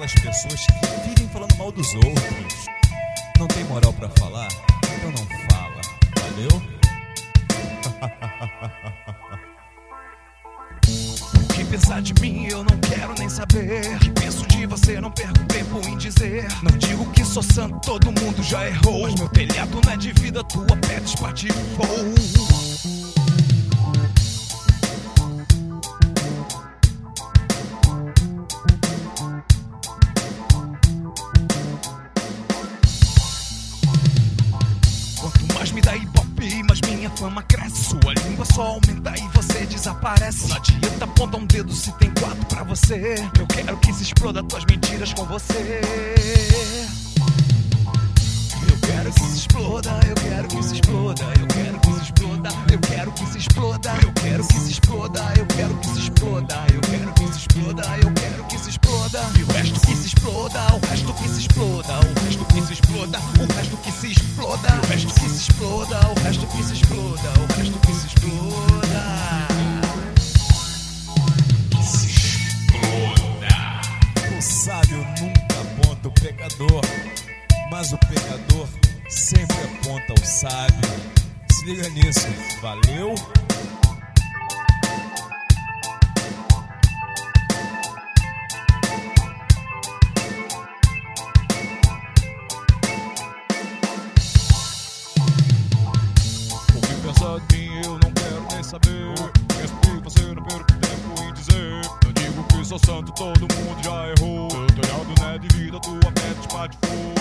aquelas pessoas que vivem falando mal dos outros. Não tem moral pra falar? Então não fala. Valeu? O que pensar de mim eu não quero nem saber. O que penso de você não perco tempo em dizer. Não digo que sou santo, todo mundo já errou, mas meu telhado não é de vida, tua pé espatifou. Quanto mais me dá ibope, mais minha fama cresce. Sua língua só aumenta e você desaparece. Não adianta apontar um dedo se tem quatro pra você. Eu quero que se exploda tuas mentiras com você. Eu quero que se exploda, eu quero que se exploda, eu quero que se exploda, eu quero que se exploda, eu quero que se exploda, eu quero que se exploda, eu quero que se exploda, eu quero que se exploda. E o resto que se exploda, o resto que se exploda, o resto que se exploda, o resto que se exploda, o resto que se exploda, o resto que se exploda, o resto que se exploda. Que se exploda. O sábio nunca aponta o pecador, mas o pecador sempre aponta o sábio. Se liga nisso, valeu? O que pensa de mim eu não quero nem saber. Penso que você não perco tempo em dizer. Eu digo que sou santo, todo mundo já errou. Teu telhado não é de vida, tua pé espatifou.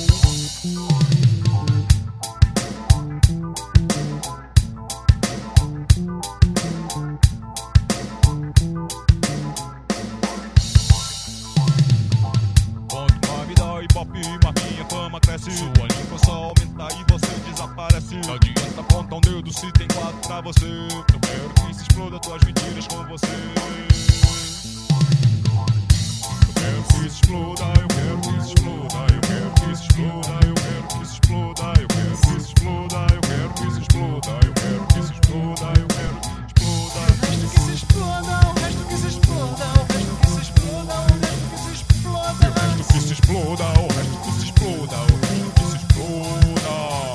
Quanto mais me dá ibope, mais minha fama cresce. Sua língua só aumenta e você desaparece. Não adianta apontar um dedo se tem quatro pra você. Eu quero que se exploda tuas mentiras com você. Eu quero que se exploda, eu quero que se exploda, eu quero que se exploda, eu quero que se exploda, eu quero que se exploda, eu quero que se exploda, eu quero que se exploda, eu quero que se exploda. O resto que se exploda, o resto que se exploda, o resto que se exploda, o resto que se exploda. O resto que se exploda, o resto que se exploda, o resto que se exploda.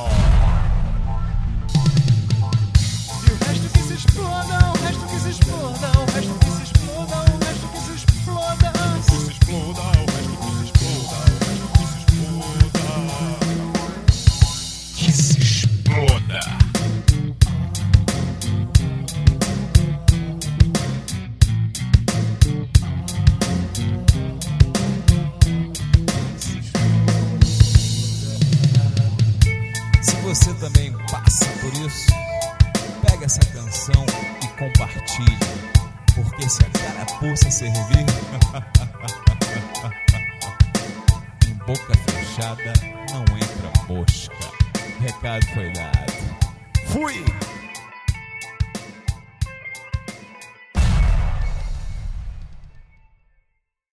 E o resto que se exploda, o resto que se exploda, o resto que se exploda, o resto que se exploda. Que se exploda, o resto que se exploda, o resto que se exploda. Que se exploda. Se você também passa por isso, pega essa canção e compartilhe, porque se a carapuça servir, em boca fechada não entra mosca. O recado foi dado. Fui!